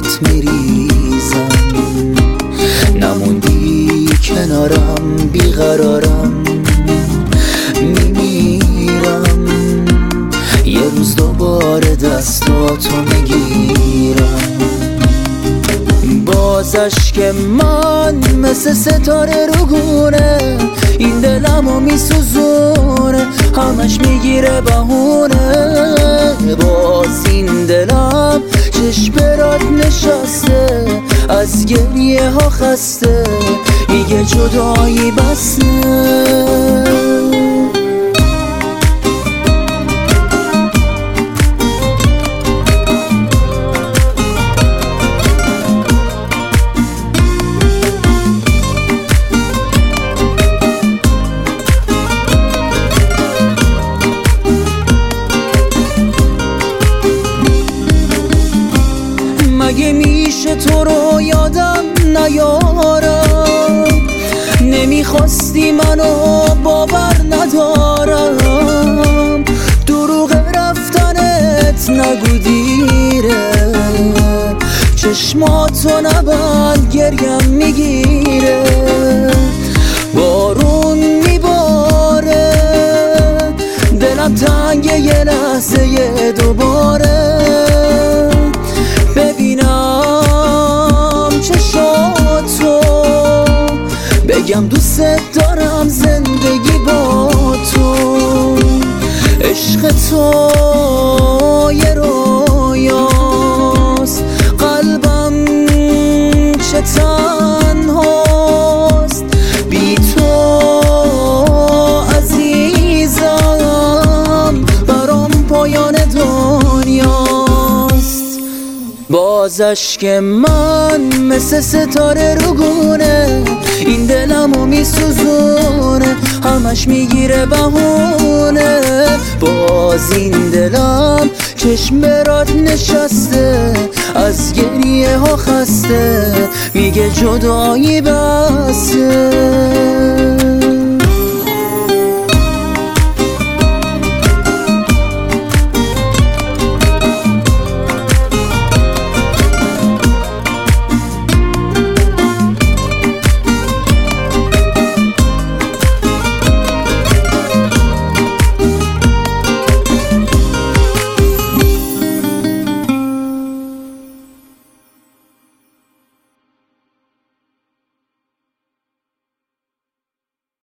برات میریزم، نموندی کنارم بیقرارم، میمیرم یه روز دوباره دستاتو میگیرم. باز اشک من مثل ستاره رو گونه، این دلمو میسوزونه، همش میگیره بهونه. باز این دلم چشم برات نشسته، از گریه ها خسته، میگه جدایی بسه. مگه میشه تو رو یادم نیارم، نمیخواستی منو باور ندارم، دروغ رفتنت نگو دیره، چشماتو نبند گریم میگیره، بارون میباره دلم تنگه یه لحظه دوباره، ببینم چشاتو بگم دوست دارم زندگی با تو، عشق تو یه رویاست، قلبم چه تنهاست، بی تو عزیزم برام پایان دنیاست. باز اشک من مثل ستاره رو گونه، این دلمو میسوزونه، همش میگیره بهونه. باز این دلم چشم برات نشسته، از گریه ها خسته، میگه جدایی بسه.